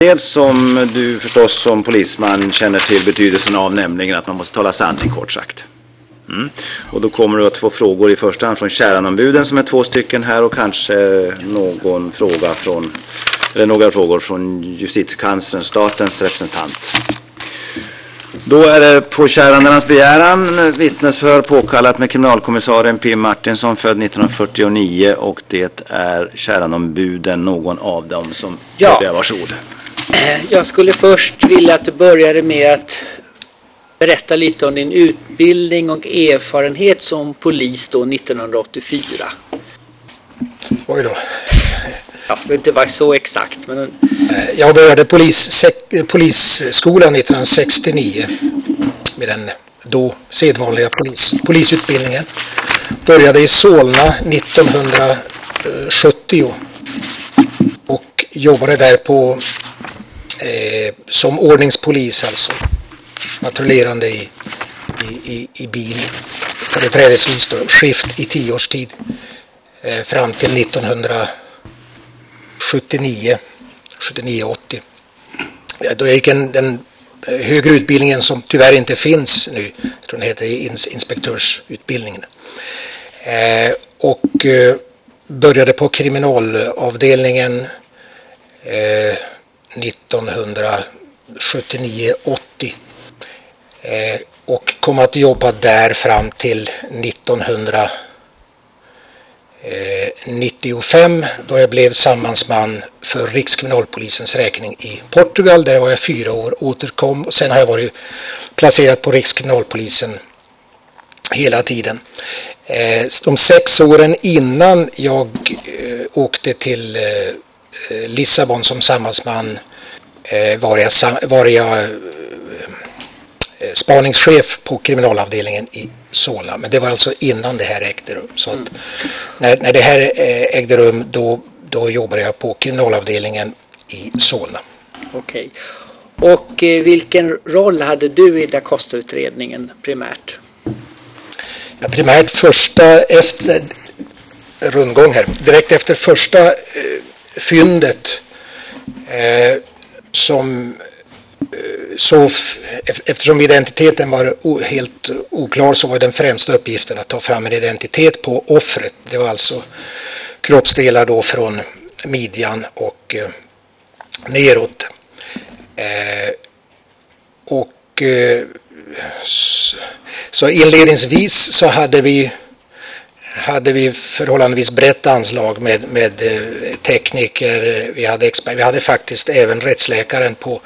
Det som du förstås som polisman känner till betydelsen av, nämligen att man måste tala sanning, kort sagt. Och då kommer du att få frågor i första hand från käranombuden som är 2 stycken här, och kanske någon fråga från, eller några frågor från justitiekanslern, statens representant. Då är det på kärandenas begäran vittnesförhör påkallat med kriminalkommissarien P. Martinsson, född 1949, och det är käranombuden, någon av dem som börjar. Varsågod. Jag skulle först vilja att du började med att berätta lite om din utbildning och erfarenhet som polis då 1984. Oj då. Ja, det inte vara så exakt. Men... Jag började polisskolan 1969 med den då sedvanliga polisutbildningen. Började i Solna 1970 och jobbade där på som ordningspolis, alltså patrullerande i bil, företrädesvis då, skift i 10 års tid fram till 79-80. Då jag gick den högre utbildningen som tyvärr inte finns nu, den heter inspektörsutbildningen, och började på kriminalavdelningen 1979-80 och kom att jobba där fram till 1995, då jag blev sammansman för Rikskriminalpolisens räkning i Portugal. Där var jag 4 år, återkom, och sen har jag varit placerad på Rikskriminalpolisen hela tiden. De 6 åren innan jag åkte till Lissabon som sammansman var jag spaningschef på kriminalavdelningen i Solna. Men det var alltså innan det här ägde rum. Så att när det här ägde rum, då jobbade jag på kriminalavdelningen i Solna. Okej. Och vilken roll hade du i Da Costa-utredningen primärt? Ja, primärt första efter rundgång här. Direkt efter första fyndet eftersom identiteten var helt oklar, så var den främsta uppgiften att ta fram en identitet på offret. Det var alltså kroppsdelar då från midjan och neråt. Så inledningsvis så hade vi förhållandevis brett anslag med tekniker, vi hade faktiskt även rättsläkaren på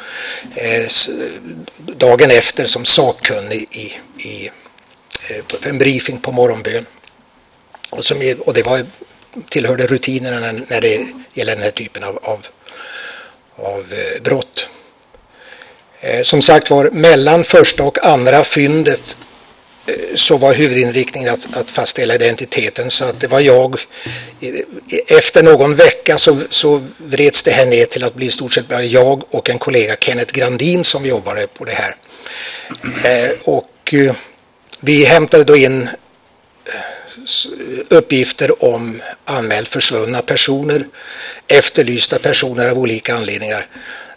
dagen efter som sakkunnig för en briefing på morgonbön. Och det tillhörde rutinerna när det gäller den här typen av brott. Som sagt var, mellan första och andra fyndet så var huvudinriktningen att fastställa identiteten, så att det var jag. Efter någon vecka så vreds det här ner till att bli i stort sett bara jag och en kollega, Kenneth Grandin, som jobbade på det här. Och vi hämtade då in uppgifter om anmält försvunna personer, efterlysta personer av olika anledningar.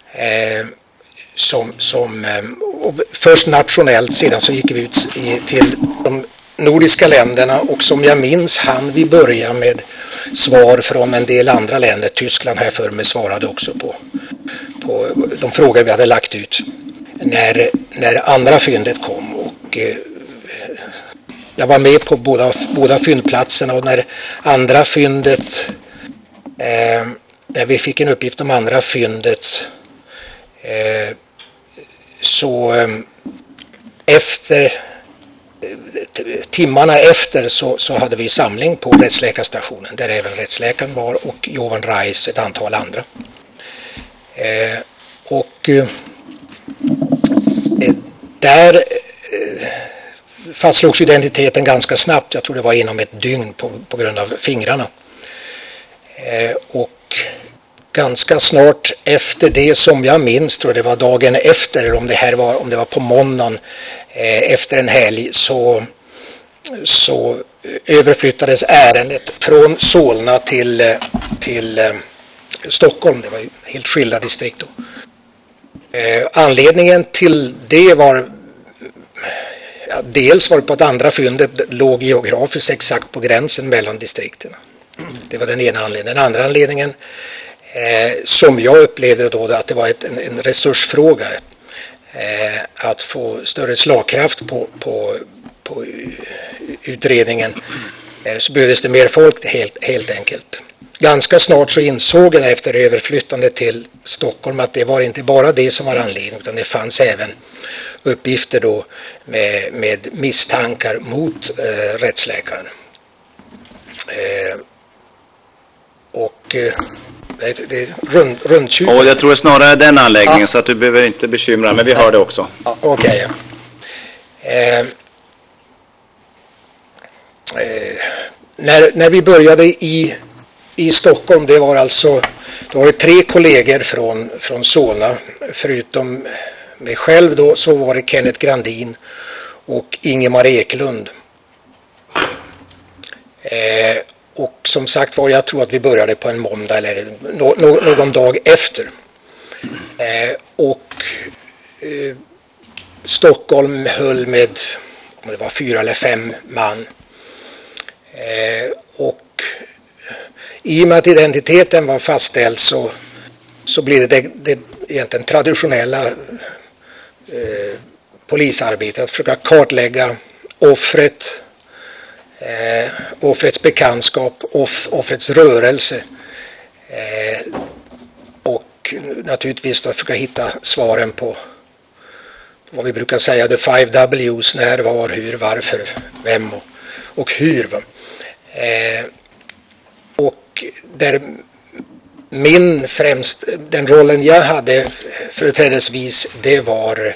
Först nationellt, sedan så gick vi ut till de nordiska länderna, och som jag minns hann vi börja med svar från en del andra länder. Tyskland här för mig svarade också på de frågor vi hade lagt ut när andra fyndet kom, och jag var med på båda fyndplatserna. Och när andra fyndet när vi fick en uppgift om andra fyndet, så timmarna efter så hade vi samling på rättsläkarstationen, där även rättsläkaren var, och Johan Reis, ett antal andra. Där fastslogs identiteten ganska snabbt. Jag tror det var inom ett dygn på grund av fingrarna. Och ganska snart efter det, som jag minns, tror det var dagen efter, eller om det var på måndagen efter en helg, så överflyttades ärendet från Solna till Stockholm. Det var ju helt skilda distrikt då. Anledningen till det var dels var det på att andra fyndet låg geografiskt exakt på gränsen mellan distrikten. Det var den ena anledningen. Den andra anledningen som jag upplevde då att det var en resursfråga. Att få större slagkraft på utredningen, så behövdes det mer folk helt enkelt. Ganska snart så insåg jag efter överflyttande till Stockholm att det var inte bara det som var anledningen, utan det fanns även uppgifter då med misstankar mot rättsläkaren. Det är runt 20. Och jag tror snarare den anläggningen, så att du behöver inte bekymra, men vi hör det också. Okej. När vi började i Stockholm, det var 3 kollegor från Solna, förutom mig själv då, så var det Kenneth Grandin och Ingemar Eklund. Och som sagt var, jag tror att vi började på en måndag eller någon dag efter. Stockholm höll med, om det var 4 eller 5 man. Och i och med att identiteten var fastställd så blev det egentligen traditionella polisarbetet att försöka kartlägga offrets bekantskap, offrets rörelse, och naturligtvis då försöka hitta svaren på vad vi brukar säga, the 5 W's, när, var, hur, varför, vem och hur. Och där den rollen jag hade företrädesvis, det var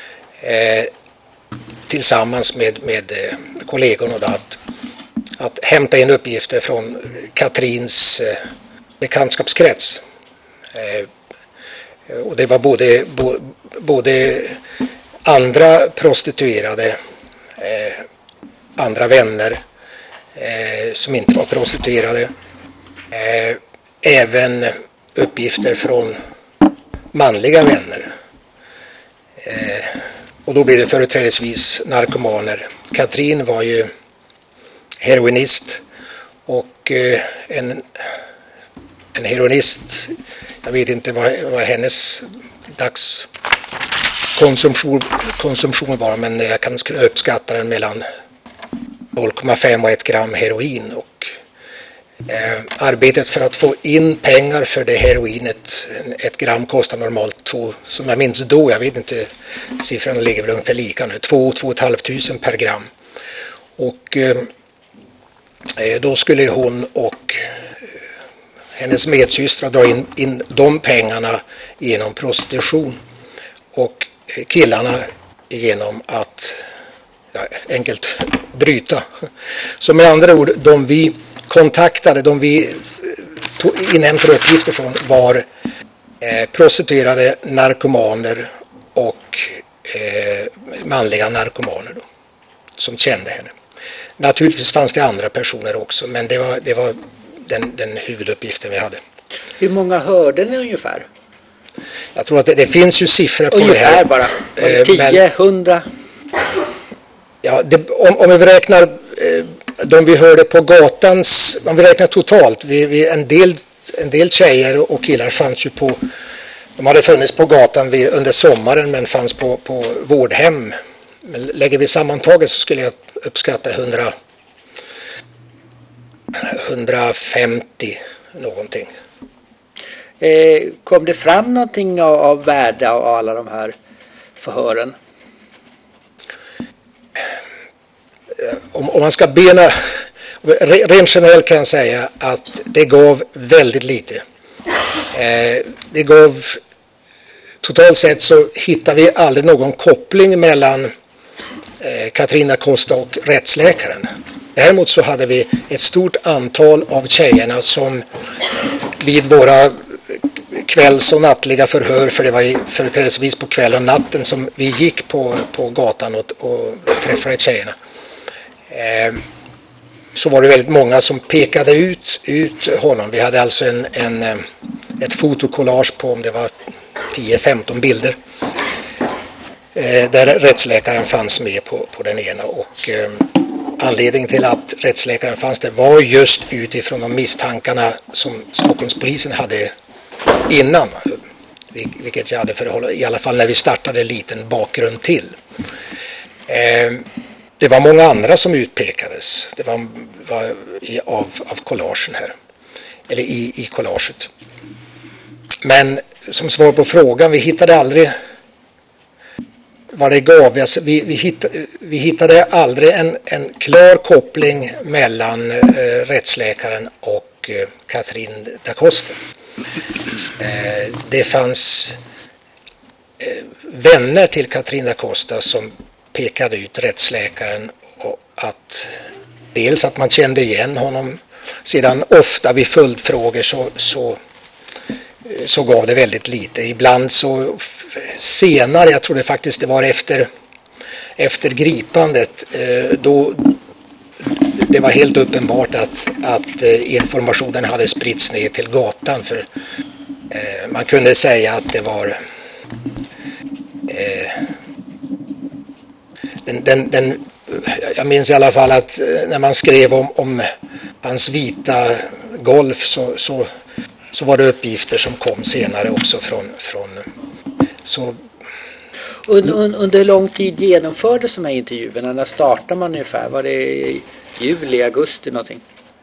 tillsammans med kollegorna då, att hämta in uppgifter från Katrins bekantskapskrets. Och det var både andra prostituerade, andra vänner som inte var prostituerade, även uppgifter från manliga vänner. Och då blir det företrädesvis narkomaner. Katrin var ju heroinist, och en heroinist, jag vet inte vad hennes dagskonsumtion var, men jag kan uppskatta den mellan 0,5 och 1 gram heroin. Och arbetet för att få in pengar för det heroinet, 1 gram kostar normalt 2, som jag minns då, jag vet inte, siffrorna ligger väl ungefär lika nu, 2 500 per gram. Och då skulle hon och hennes medsystrar dra in de pengarna genom prostitution, och killarna genom att enkelt bryta. Så med andra ord, de vi kontaktade, de vi inhämtade uppgifter från, var prostituerade, narkomaner och manliga narkomaner då, som kände henne. Naturligtvis fanns det andra personer också, men det var den huvuduppgiften vi hade. Hur många hörde ni ungefär? Jag tror att det finns ju siffror på ungefär det här. Bara? 10, 100? Ja, om vi räknar de vi hörde på gatan, om vi räknar totalt, en del tjejer och killar fanns ju de hade funnits på gatan under sommaren, men fanns på vårdhem. Men lägger vi sammantaget så skulle jag uppskatta 150 någonting. Kom det fram någonting av värde av alla de här förhören? Om man ska bena, rent generellt kan jag säga att det gav väldigt lite. Det gav, totalt sett så hittar vi aldrig någon koppling mellan Katrina Costa och rättsläkaren. Däremot så hade vi ett stort antal av tjejerna som vid våra kvälls- och nattliga förhör, för det var företrädesvis på kväll och natten som vi gick på gatan och träffade tjejerna, så var det väldigt många som pekade ut honom. Vi hade alltså ett fotokollage på, om det var 10-15 bilder. Där rättsläkaren fanns med på den ena, och anledningen till att rättsläkaren fanns där var just utifrån de misstankarna som Stockholmspolisen hade innan, vilket jag hade i alla fall när vi startade en liten bakgrund till. Det var många andra som utpekades. Det var av collagen här, eller i collaget. Men som svar på frågan, vi hittade aldrig vad det gav. Alltså, vi hittade aldrig en klar koppling mellan rättsläkaren och Catherine da Costa. Det fanns vänner till Catherine da Costa som pekade ut rättsläkaren, och att dels att man kände igen honom, sedan ofta vid följdfrågor så gav det väldigt lite. Ibland så senare, jag tror det faktiskt det var efter gripandet, då det var helt uppenbart att informationen hade spritts ner till gatan, för man kunde säga att det var jag minns i alla fall att när man skrev om hans vita Golf så var det uppgifter som kom senare också från så. Under lång tid genomfördes de här intervjuerna. När startade man ungefär? Var det i juli, augusti någonting?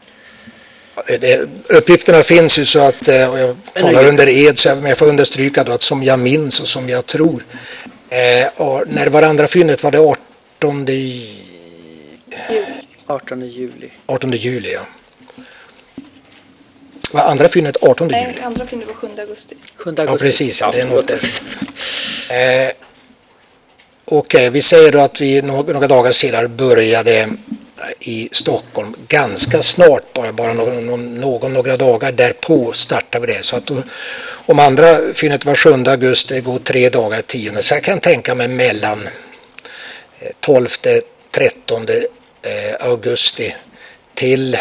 Uppgifterna finns ju, så att, och jag talar under ed, så jag får understryka då att som jag minns och som jag tror. Och när var andra fyndet? Var det 18 juli. 18 juli, ja. Var andra fyndet 18 juli? Nej, andra fyndet var 7 augusti. 7 augusti. Ja, precis. Ja, det är något. Okej, vi säger då att vi några dagar senare började i Stockholm. Ganska snart, bara några dagar därpå startade vi det. Så att då, om andra fyndet var 7 augusti, det går 3 dagar 10. Så jag kan tänka mig mellan 12-13 augusti till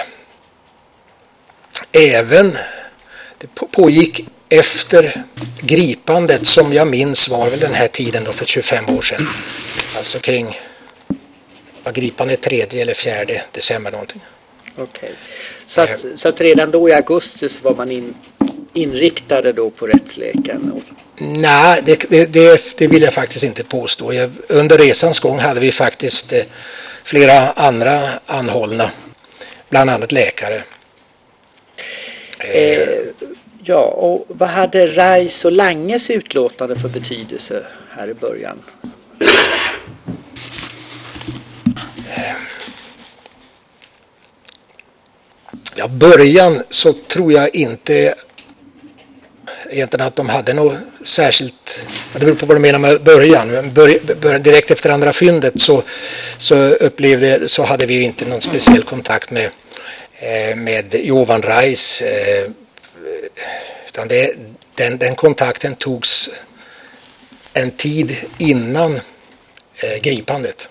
även det pågick efter gripandet, som jag minns var väl den här tiden då för 25 år sedan. Alltså kring gripandet 3 eller 4 december någonting. Okej. Så att redan då i augusti så var man inriktade då på rättsläkaren? Nej, det vill jag faktiskt inte påstå. Under resans gång hade vi faktiskt flera andra anhållna, bland annat läkare. Ja, och vad hade Reis och Langes utlåtande för betydelse här i början? Ja, början så tror jag inte egentligen att de hade något särskilt, det beror på vad de menar med början. Direkt efter andra fyndet så hade vi inte någon speciell kontakt med Jovan Reis, utan den kontakten togs en tid innan gripandet.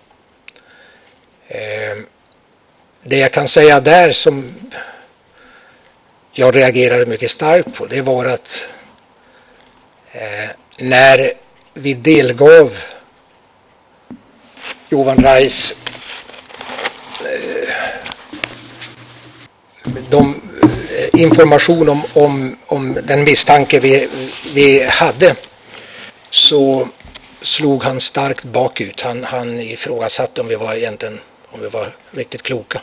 Det jag kan säga där som jag reagerade mycket starkt på, det var att när vi delgav Jovan Reis information om den misstanke vi hade, så slog han starkt bakut. Han ifrågasatte om vi var riktigt kloka.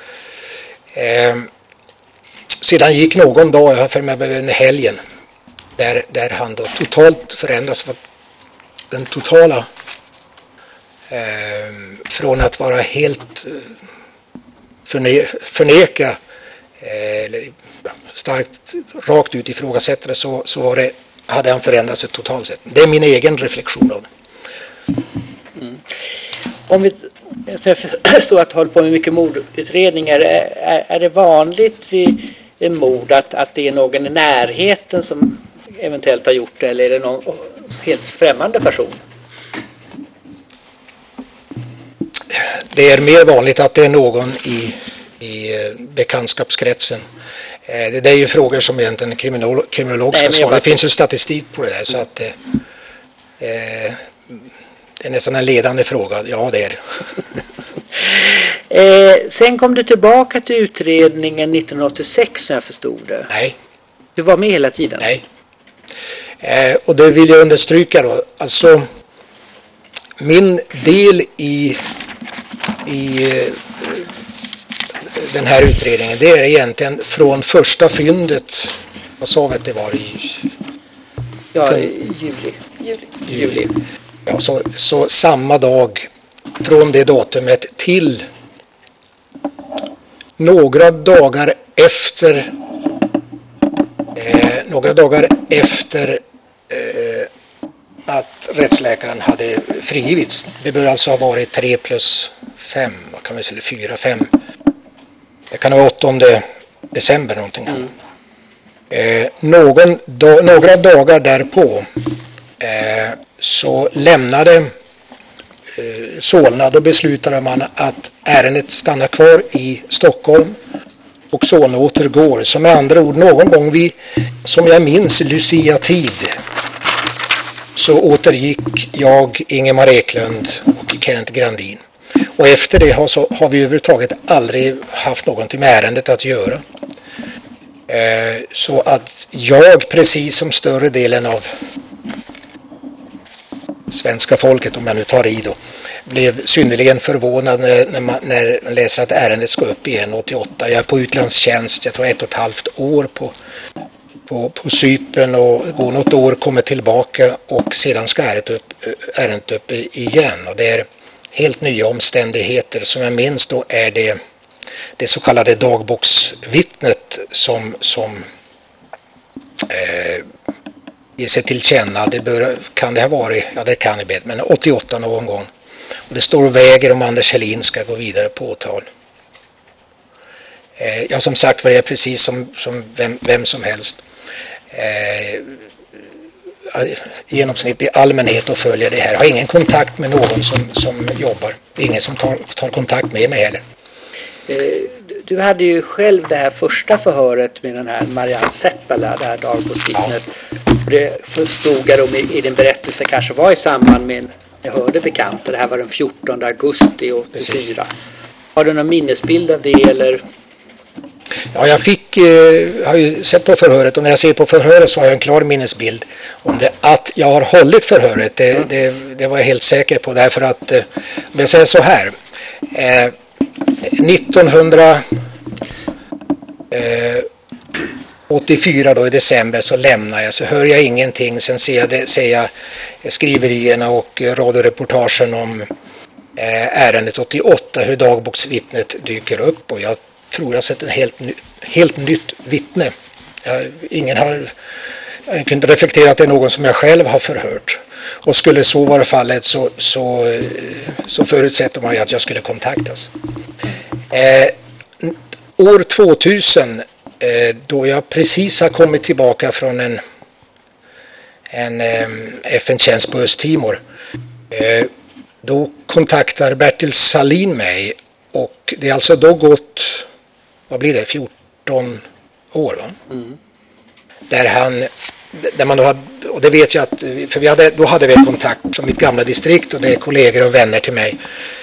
Sedan gick någon dag, för mig under helgen, där han då totalt förändras. Den totala från att vara helt förneka eller starkt rakt ut ifrågasättare, så hade han förändrat sig totalt sett. Det är min egen reflektion av det. Mm. Jag förstår att du håller på med mycket mordutredningar. Är det vanligt vid mord att det är någon i närheten som eventuellt har gjort det, eller är det någon helt främmande person? Det är mer vanligt att det är någon i bekantskapskretsen. Det är ju frågor som egentligen en kriminolog ska svara. Det finns ju statistik på det där, så att det är nästan en ledande fråga. Ja, det är det. Sen kom du tillbaka till utredningen 1986 när jag förstod det. Nej. Du var med hela tiden? Nej. Och det vill jag understryka då. Alltså, min del i den här utredningen, det är egentligen från första fyndet. Vad sa vi att det var i? Ja, juli. Ja, så samma dag från det datumet till några dagar efter att rättsläkaren hade frigivits. Det bör alltså ha varit 3 + 5, vad kan vi säga, 4, 5. Det kan vara 8 december någonting. Några dagar därpå så lämnade Solna. Då beslutade man att ärendet stannar kvar i Stockholm och Solna återgår. Så med andra ord, någon gång som jag minns, Lucia-tid, så återgick jag, Ingemar Eklund och Kent Grandin. Och efter det har vi överhuvudtaget aldrig haft någonting med ärendet att göra. Så att jag, precis som större delen av svenska folket, om jag nu tar i då, blev synnerligen förvånad när man läser att ärendet ska upp igen 88. Jag är på utlandstjänst, jag tror 1,5 år på Cypern, och går något år, kommer tillbaka och sedan ska ärendet upp igen. Och det är helt nya omständigheter. Som jag minns då är det så kallade dagboksvittnet som ger sig till känna. Kan det ha varit, ja det kan det, men 88 någon gång. Och det står och väger om Anders Helin ska gå vidare på åtal. Ja, som sagt var, det är precis som vem som helst. Genomsnittlig allmänhet och följer det här. Jag har ingen kontakt med någon som jobbar. Ingen som tar kontakt med mig heller. Du hade ju själv det här första förhöret med den här Marianne Seppala, det här dagboksvittnet. Ja. Det förstod jag i din berättelse kanske var i samband med, jag hörde bekanta, det här var den 14 augusti 84. Precis. Har du någon minnesbild av det eller? Ja, har ju sett på förhöret, och när jag ser på förhöret så har jag en klar minnesbild om det. Att jag har hållit förhöret, det var jag helt säker på, därför att, om jag säger så här, 1984 då i december så lämnar jag, så hör jag ingenting. Sen ser jag skriverierna och radioreportagen om ärendet 88, hur dagboksvittnet dyker upp, och jag tror jag har sett en helt nytt vittne. Jag kunde reflektera att det är någon som jag själv har förhört. Och skulle så vara fallet så förutsätter man att jag skulle kontaktas. År 2000, då jag precis har kommit tillbaka från en FN-tjänst på Östtimor, då kontaktar Bertil Salin mig, och det är alltså då gått, vad blir det, 14 år va? Mm. Där man då har, och det vet jag att, för då hade vi kontakt från mitt gamla distrikt, och det är kollegor och vänner till mig,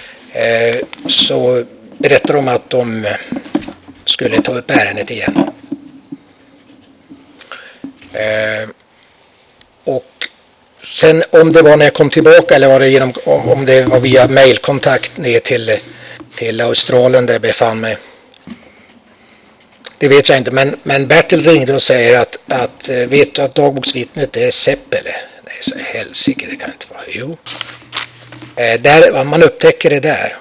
så berättar de att de skulle ta upp ärendet igen. Och sen om det var när jag kom tillbaka eller var det om det var via mailkontakt ner till Australien där jag befann mig, det vet jag inte, men Bertil ringde och säger att vet du att dagboksvittnet är Seppele? Nej, så helsike, det kan inte vara. Jo. Där, man upptäcker det där.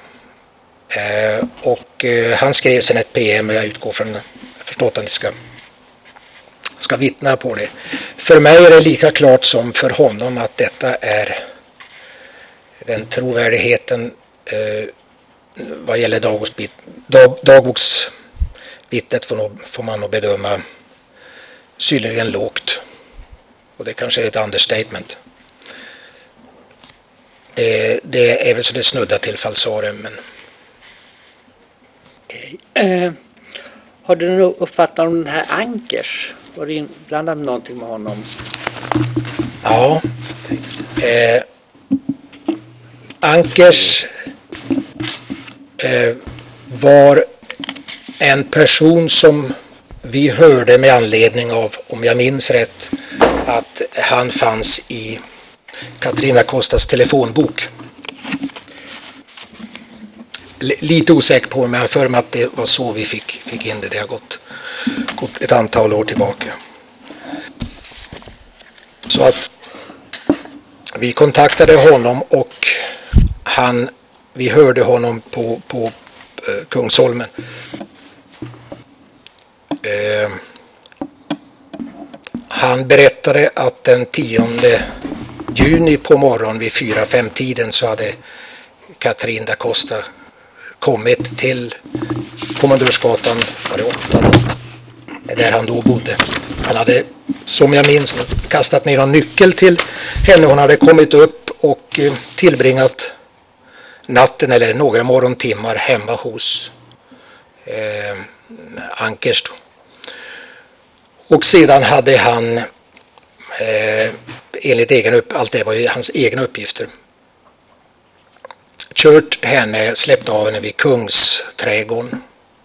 Och han skrev sen ett PM, och jag utgår från, jag förstår att han ska vittna på det. För mig är det lika klart som för honom att detta är den trovärdigheten vad gäller dagboksvittnet får man nog bedöma synnerligen lågt. Och det kanske är ett understatement. Det är väl så det snuddar till falsarium, men... Okay. Har du någon uppfattning om den här Ankers? Var det inblandat med någonting med honom? Ja. Ankers var en person som vi hörde med anledning av, om jag minns rätt, att han fanns i Katarina Costas telefonbok. Lite osäker på, men jag för mig att det var så vi fick in det. Det har gått ett antal år tillbaka. Så att vi kontaktade honom och vi hörde honom på Kungsholmen. Han berättade att den 10 juni på morgonen vid 4-5-tiden så hade Katarina da Costa kommit till Kommendörsgatan 8 där han då bodde. Han hade, som jag minns, kastat ner en nyckel till henne. Hon hade kommit upp och tillbringat natten eller några morgontimmar hemma hos Ankers. Och sedan hade han enligt allt det var ju hans egna uppgifter, kört henne, släppt av henne vid Kungsträdgården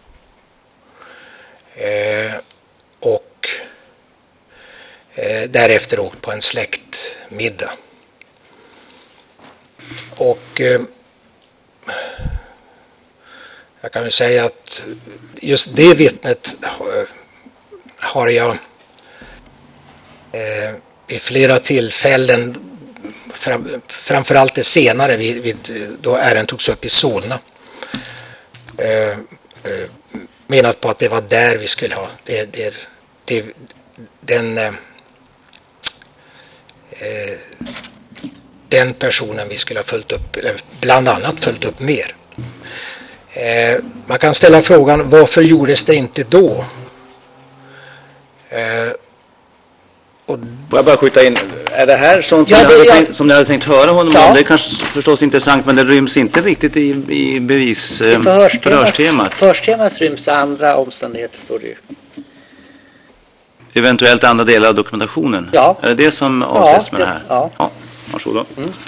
och därefter åkt på en släktmiddag. Och jag kan ju säga att just det vittnet har jag i flera tillfällen, framförallt det senare då ärendet togs upp i Solna, menat på att det var där vi skulle ha den personen vi skulle ha följt upp, eller bland annat följt upp mer. Man kan ställa frågan, varför gjordes det inte då? Får jag bara skjuta in, är det här sånt som ni hade tänkt höra honom om? Det är kanske förstås intressant, men det ryms inte riktigt i förhörstemat. Förhörstemat ryms andra omständigheter, står det ju. Eventuellt andra delar av dokumentationen? Ja. Är det det som avses med det här? Ja. Varsågod.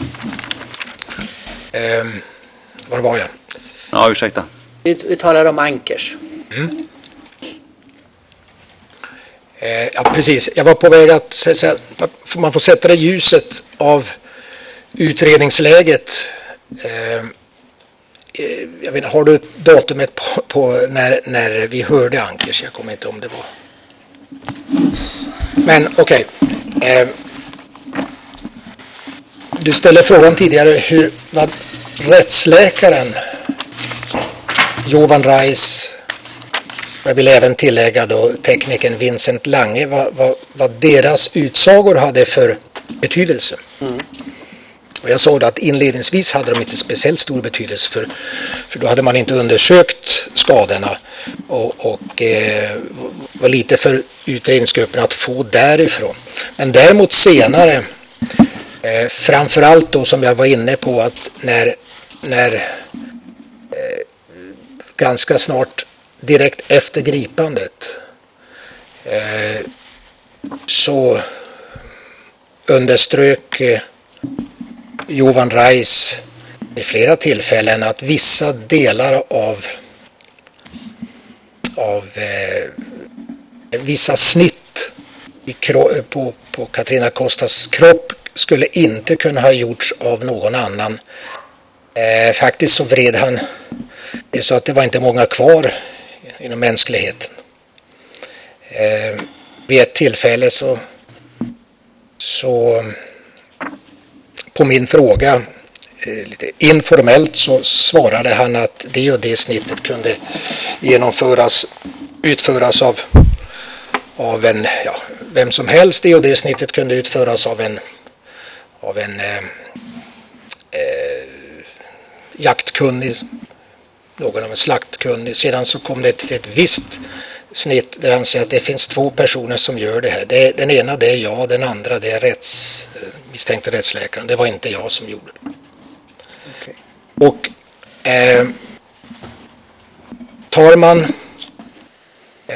Var var jag? Ja, ursäkta. Vi talar om Ankers. Ja, precis. Jag var på väg att man får sätta det ljuset av utredningsläget. Jag vet, har du datumet på när vi hörde Ankers? Jag kommer inte om det var. Men okej. Du ställde frågan tidigare vad rättsläkaren Jovan Reis, jag vill även tillägga då teknikern Vincent Lange, vad deras utsagor hade för betydelse. Och jag sa då att inledningsvis hade de inte speciellt stor betydelse för då hade man inte undersökt skadorna och var lite för utredningsgruppen att få därifrån. Men däremot senare, framförallt då som jag var inne på, att när ganska snart direkt efter gripandet så underströk Jovan Reis i flera tillfällen att vissa delar av vissa snitt på Katarina Costas kropp skulle inte kunna ha gjorts av någon annan. Faktiskt så vred han det så att det var inte många kvar inom mänskligheten. Vid ett tillfälle så på min fråga lite informellt så svarade han att det och det snittet kunde utföras av en vem som helst. Det och det snittet kunde utföras av en jaktkunnig, någon av en slaktkunnig. Sedan så kom det till ett visst snitt där han säger att det finns 2 personer som gör det här. Den ena det är jag, den andra det är misstänkte rättsläkaren. Det var inte jag som gjorde det. Okay. Och tar man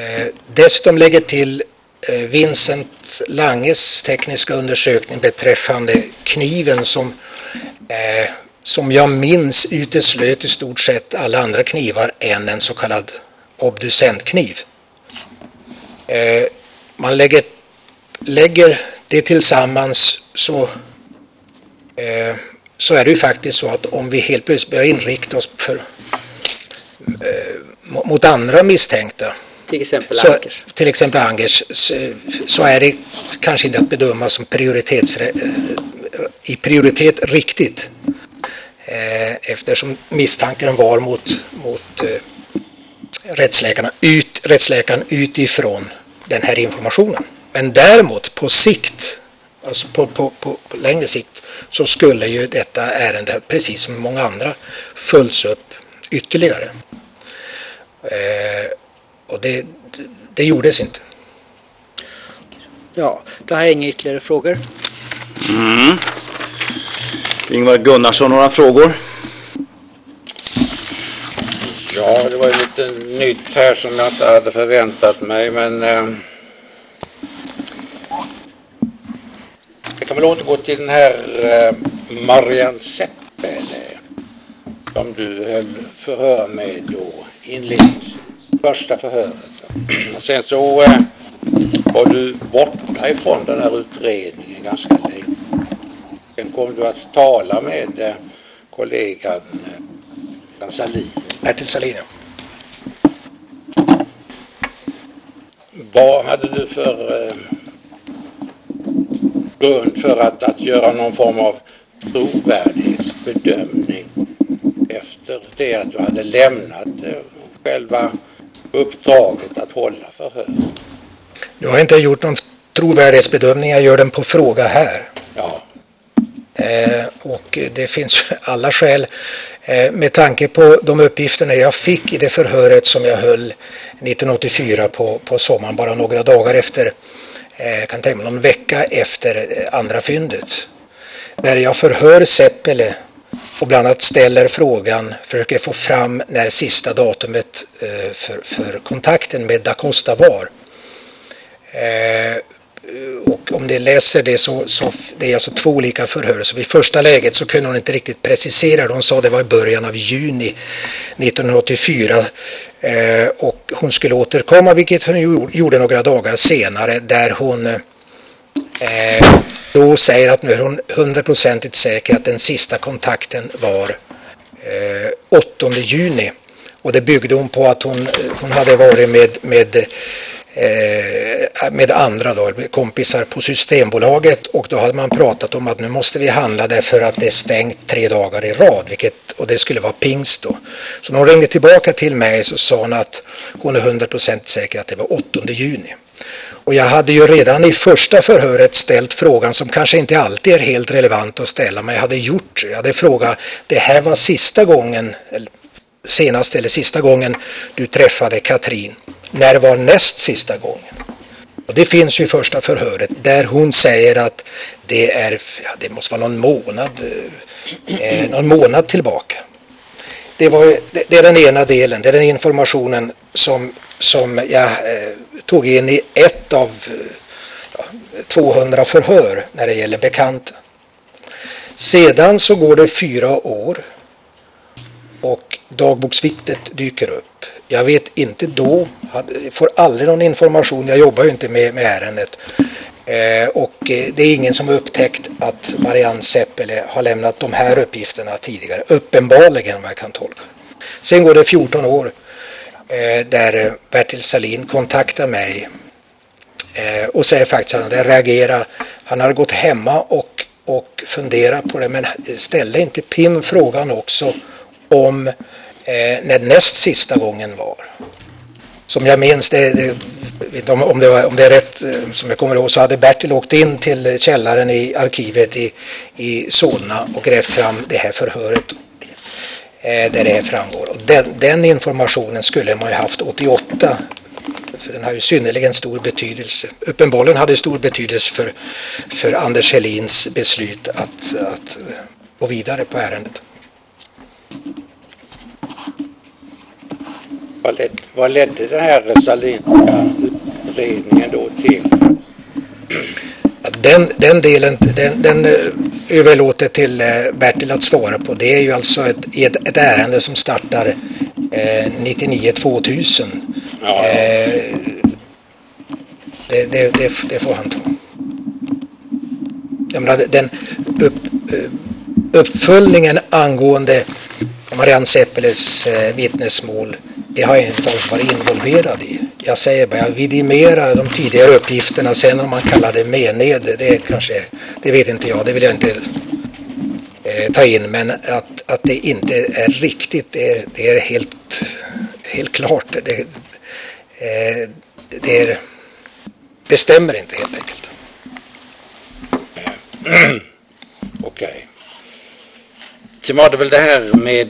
dessutom lägger till Vincent Langes tekniska undersökning beträffande kniven som jag minns uteslöt i stort sett alla andra knivar än en så kallad obducentkniv. Man lägger det tillsammans så är det ju faktiskt så att om vi helt plötsligt börjar inrikta oss mot andra misstänkta, till exempel Angers, så är det kanske inte att bedöma som i prioritet riktigt, eftersom misstanken var mot rättsläkaren utifrån den här informationen. Men däremot på sikt, alltså på längre sikt, så skulle ju detta ärende, precis som många andra, följs upp ytterligare. Och det gjordes inte. Ja, då har jag inga ytterligare frågor. Ingvar Gunnarsson, några frågor? Ja, det var ju lite nytt här som jag inte hade förväntat mig, men jag kan väl återgå till den här Marianne Seppele som du höll förhör med då inledningsvis, första förhöret. Och sen så var du borta ifrån den här utredningen ganska länge. Sen kom du att tala med kollegan Salin. Bertil Salin, ja. Vad hade du för grund för att göra någon form av trovärdighetsbedömning efter det att du hade lämnat själva uppdraget att hålla förhör? Jag har inte gjort någon trovärdighetsbedömning, jag gör den på fråga här. Ja. Och det finns alla skäl med tanke på de uppgifterna jag fick i det förhöret som jag höll 1984 på sommaren, bara några dagar efter, kan tänka mig någon vecka efter andra fyndet, där jag förhör Seppele och bland annat ställer frågan, försöker få fram när sista datumet för kontakten med Da Costa var. Och om ni läser det så det är alltså 2 olika förhör. Så vid första läget så kunde hon inte riktigt precisera. Hon sa det var i början av juni 1984 och hon skulle återkomma, vilket hon gjorde några dagar senare, där hon då säger att nu är hon 100% säker att den sista kontakten var 8 juni. Och det byggde hon på att hon hade varit med andra då, kompisar på Systembolaget, och då hade man pratat om att nu måste vi handla därför att det är stängt 3 dagar i rad, och det skulle vara pingst då. Så när hon ringde tillbaka till mig så sa hon att hon är 100% säker att det var 8 juni. Och jag hade ju redan i första förhöret ställt frågan som kanske inte alltid är helt relevant att ställa, men jag hade frågat, det här var sista gången du träffade Katrin. När var näst sista gången? Och det finns ju i första förhöret där hon säger att det måste vara någon månad tillbaka. Det är den ena delen, det är den informationen som jag tog in i ett av 200 förhör när det gäller bekanta. Sedan så går det 4 år och dagboksviktet dyker upp. Jag vet inte då, får aldrig någon information, jag jobbar ju inte med ärendet. Och det är ingen som har upptäckt att Marianne Seppele har lämnat de här uppgifterna tidigare, uppenbarligen vad jag kan tolka. Sen går det 14 år där Bertil Salin kontaktar mig och säger faktiskt att han hade reagerat. Han hade gått hemma och funderat på det, men ställde inte Pim frågan också om när näst sista gången var. Som jag minns, om det är rätt som jag kommer ihåg, så hade Bertil åkt in till källaren i arkivet i Solna och grävt fram det här förhöret där det här framgår. Och den informationen skulle man ju haft 88, för den har ju synnerligen stor betydelse. Uppenbarligen hade stor betydelse för Anders Helins beslut att gå vidare på ärendet. Vad ledde det här Salinska utredningen då till? Den delen den överlåter till Bertil att svara på. Det är ju alltså ett ärende som startar 99-2000. Ja. Det får han ta. Jag menar, den uppföljningen angående Marianne Seppeles vittnesmål, det har jag inte varit involverad i. Jag säger bara, jag vidimerar de tidigare uppgifterna. Sen om man kallar det mened, det vet inte jag, det vill jag inte ta in. Men att det inte är riktigt, det är helt klart. Det stämmer inte helt enkelt. Okej. Sen var det väl det här med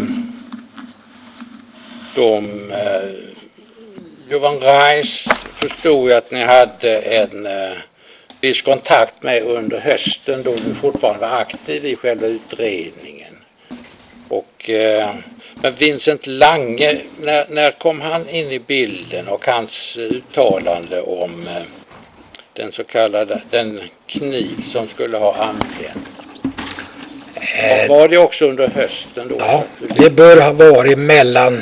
Johan Reis, förstod jag att ni hade en viss kontakt med under hösten då du fortfarande var aktiv i själva utredningen. Och men Vincent Lange, när kom han in i bilden och hans uttalande om den så kallade den kniv som skulle ha använts? Var det också under hösten då? Ja, det bör ha varit mellan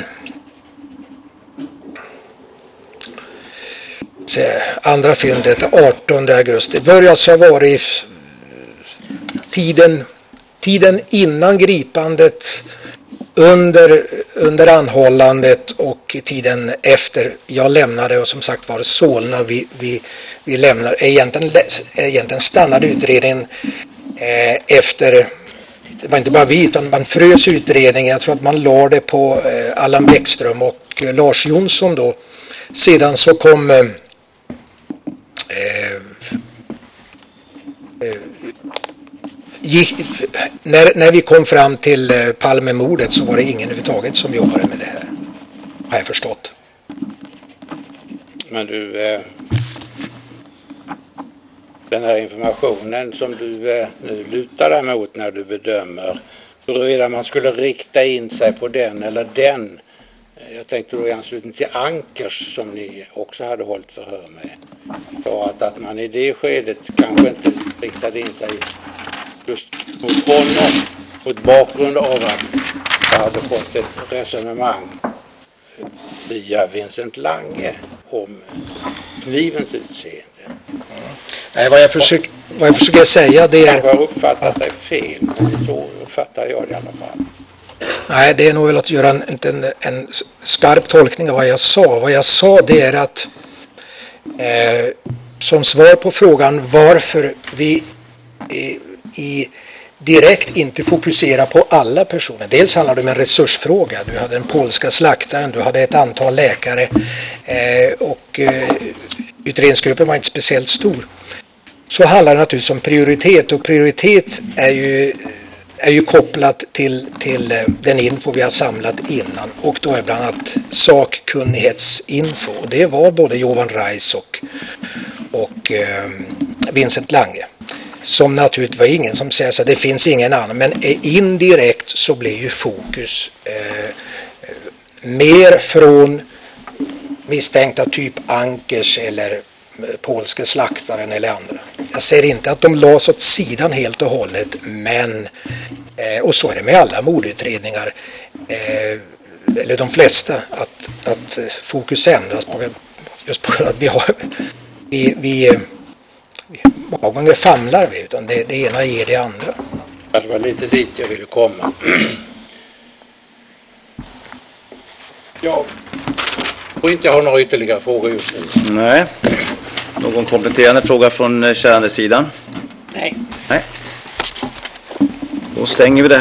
andra fyndet 18 augusti. Det bör alltså ha varit tiden innan gripandet, under anhållandet och tiden efter jag lämnade, och som sagt var Solna vi lämnar egentligen stannade utredningen efter. Det var inte bara vi, utan man frös utredningen. Jag tror att man lade det på Allan Bäckström och Lars Jonsson då. Sedan så kom när vi kom fram till Palmemordet så var det ingen överhuvudtaget som jobbade med det här. Har jag förstått. Men du, den här informationen som du nu lutar dig mot när du bedömer huruvida man skulle rikta in sig på den eller den. Jag tänkte då i anslutning till Ankers som ni också hade hållit förhör med. Ja, att man i det skedet kanske inte riktade in sig just mot honom mot bakgrund av att jag hade fått ett resonemang via Vincent Lange om knivens utseende. Nej, vad jag försöker säga det är... Jag har uppfattat det fel, men så uppfattar jag det i alla fall. Nej, det är nog väl att göra en skarp tolkning av vad jag sa. Vad jag sa det är att som svar på frågan varför vi direkt inte fokuserar på alla personer. Dels handlar det om en resursfråga. Du hade den polska slaktaren, du hade ett antal läkare och utredningsgruppen var inte speciellt stor. Så handlar det naturligtvis om prioritet, och prioritet är ju kopplat till den info vi har samlat innan, och då är bland annat sakkunnighetsinfo, och det var både Johan Reis och Vincent Lange, som naturligtvis var ingen som säger så det finns ingen annan, men indirekt så blir ju fokus mer från misstänkta typ Ankers eller polska slaktaren eller andra. Jag säger inte att de lades åt sidan helt och hållet, men och så är det med alla mordutredningar, eller de flesta, att fokus ändras på just på att vi många gånger famlar vi, utan det ena ger det andra. Det var lite dit jag ville komma. Ja, och inte har några ytterligare frågor just nu. Nej. Någon kompletterande fråga från kärandesidan? Nej. Då stänger vi det här.